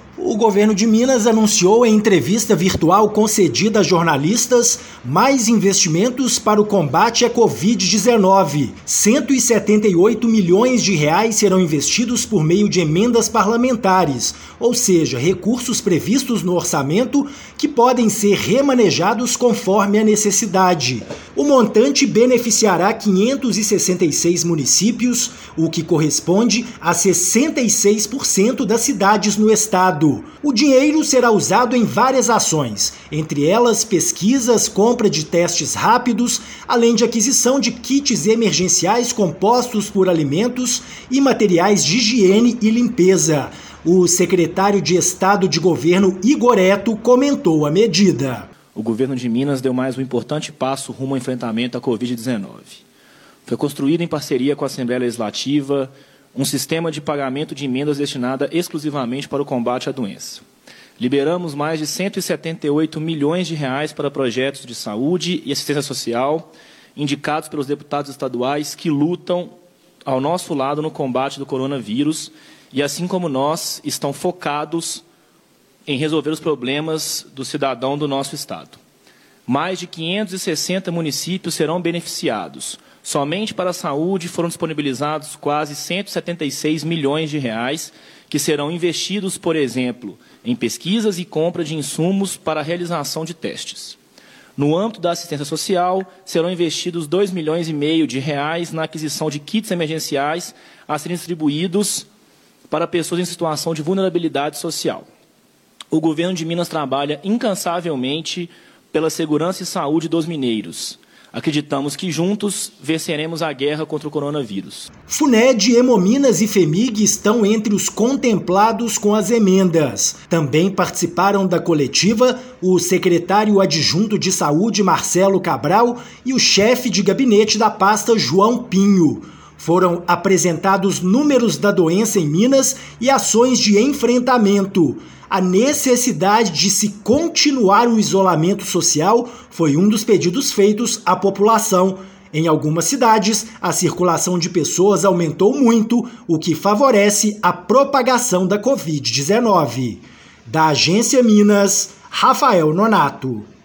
O governo de Minas anunciou em entrevista virtual concedida a jornalistas mais investimentos para o combate à Covid-19. 178 milhões de reais serão investidos por meio de emendas parlamentares, ou seja, recursos previstos no orçamento que podem ser remanejados conforme a necessidade. O montante beneficiará 566 municípios, o que corresponde a 66% das cidades no estado. O dinheiro será usado em várias ações, entre elas pesquisas, compra de testes rápidos, além de aquisição de kits emergenciais compostos por alimentos e materiais de higiene e limpeza. O secretário de Estado de Governo, Igor Eto, comentou a medida. O governo de Minas deu mais um importante passo rumo ao enfrentamento à Covid-19. Foi construído em parceria com a Assembleia Legislativa um sistema de pagamento de emendas destinada exclusivamente para o combate à doença. Liberamos mais de 178 milhões de reais para projetos de saúde e assistência social, indicados pelos deputados estaduais que lutam ao nosso lado no combate do coronavírus e, assim como nós, estão focados em resolver os problemas do cidadão do nosso estado. Mais de 560 municípios serão beneficiados. Somente para a saúde foram disponibilizados quase 176 milhões de reais, que serão investidos, por exemplo, em pesquisas e compra de insumos para a realização de testes. No âmbito da assistência social, serão investidos 2,5 milhões de reais na aquisição de kits emergenciais a serem distribuídos para pessoas em situação de vulnerabilidade social. O governo de Minas trabalha incansavelmente pela segurança e saúde dos mineiros. Acreditamos que juntos venceremos a guerra contra o coronavírus. FUNED, Hemominas e FEMIG estão entre os contemplados com as emendas. Também participaram da coletiva o secretário adjunto de Saúde, Marcelo Cabral, e o chefe de gabinete da pasta, João Pinho. Foram apresentados números da doença em Minas e ações de enfrentamento. A necessidade de se continuar o isolamento social foi um dos pedidos feitos à população. Em algumas cidades, a circulação de pessoas aumentou muito, o que favorece a propagação da Covid-19. Da Agência Minas, Rafael Nonato.